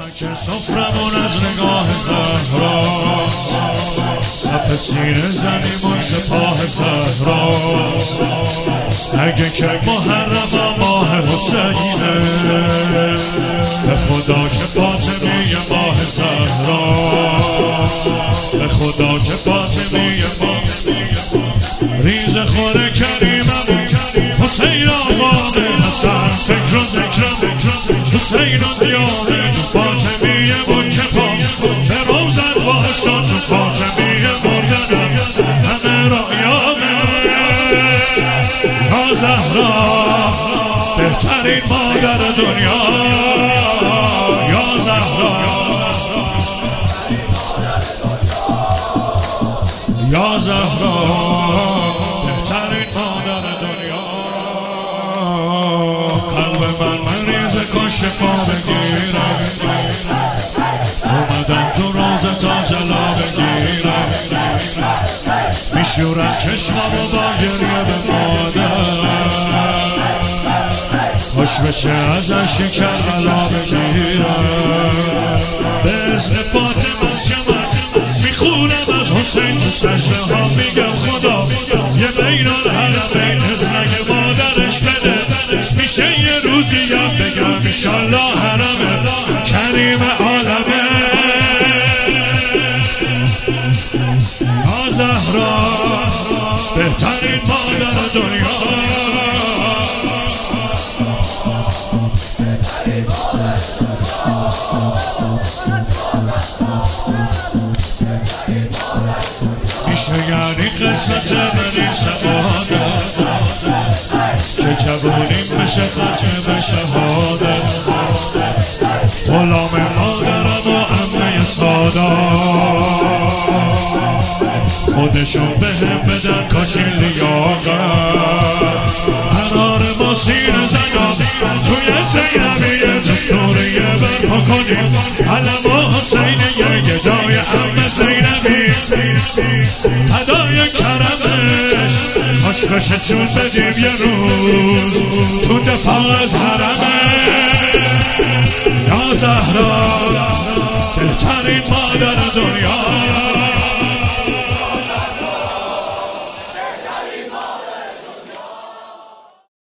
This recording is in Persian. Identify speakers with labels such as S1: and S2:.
S1: که سفرمون از نگاه زهرا، صف سینه زنیمون سپاه زهرا. اگه که محرم ماه حسینه، به خدا که فاطمی ماه زهرا، به خدا که فاطمی ماه. ریز خوره کریمم حسین آباد حسن، فکر و ذکرم حسین و دیانه. تو فاطمی منکفا به روزت باشد، تو فاطمی مردنم همه را یامه. یا زهرا بهترین مادر دنیا، یا زهرا، یا زهرا بهترین مادر دنیا. قلب من مریض کن شفا بگیرم، اومدم تو روزه تا جلا بگیرم. میشورم چشمامو با گریه به مادر، خوش بشه ازش کربلا بگیرم. به اذن فاطمه از شمع میخونم از حسین تو سجده ها، میگم خدا یه بین الحرمین ازنگ مادرش بده. میشه یه روزی هم بگم انشالله حرم کریم عالمه. یا زهرا بهترین مادر دنیا، میشه یعنی قسمت منی سعادت، که جوونیم بشه ختم به شهادت. غلام مادرم و عمه سادات، خودشون به هم بدن کاشین لیاقت. قرار ما سینه زدم توی زینبیه، تو سوریه برپا کنیم علم حسینیه. گدای عمه زینبی فدای کرمش، خوش بشه چون بدیم یه روز تو دفاع از حرمه. یا زهرا بهترین مادر دنیا.